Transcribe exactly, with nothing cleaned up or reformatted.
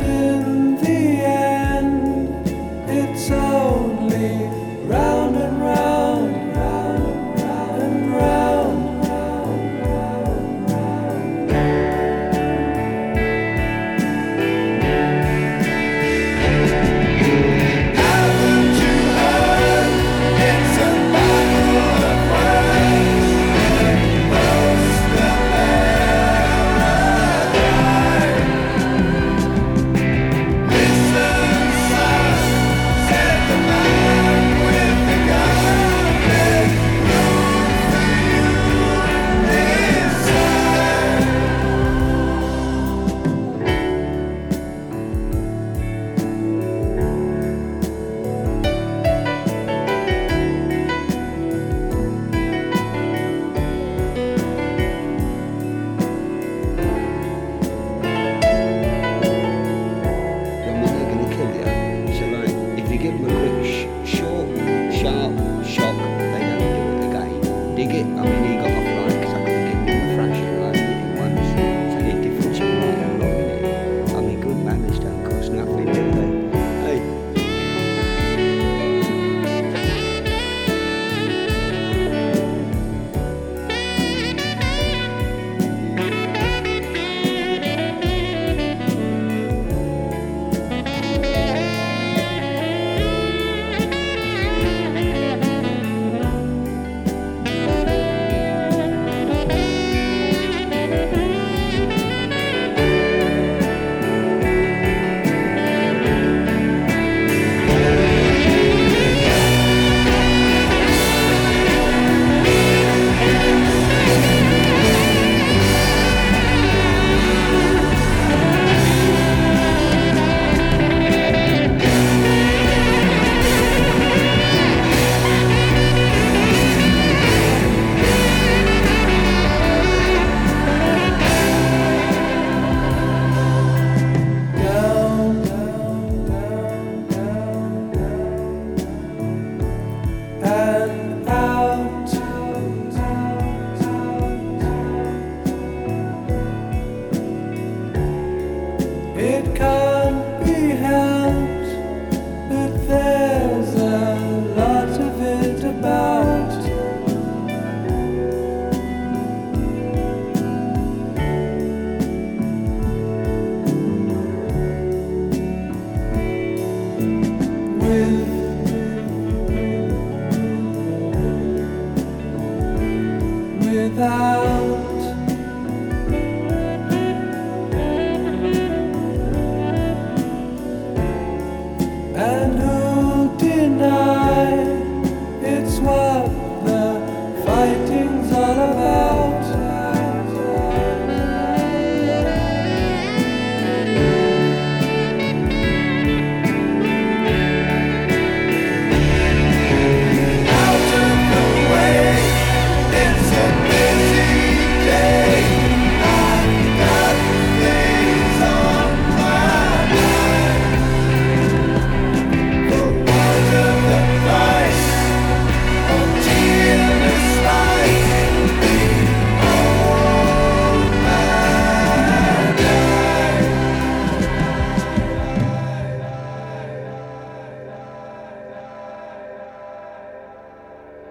in the end, it's only round and round, round, round and round, round, round, round. Haven't you heard? It's a battle of words. Most of Listen, son, said the man with the gun. There's room for you inside. I mean, they're going to kill you. So, like, if you give them a quick, sh- short, sharp shock, they never do it again. Dig it. I mean, he got off like, because I could have given him a thrashing, like, hit him once. It's only a difference of like how long it is. I mean, good manners don't cost nothing, do they? Hey. Down, down, down, down, down, and out. It comes.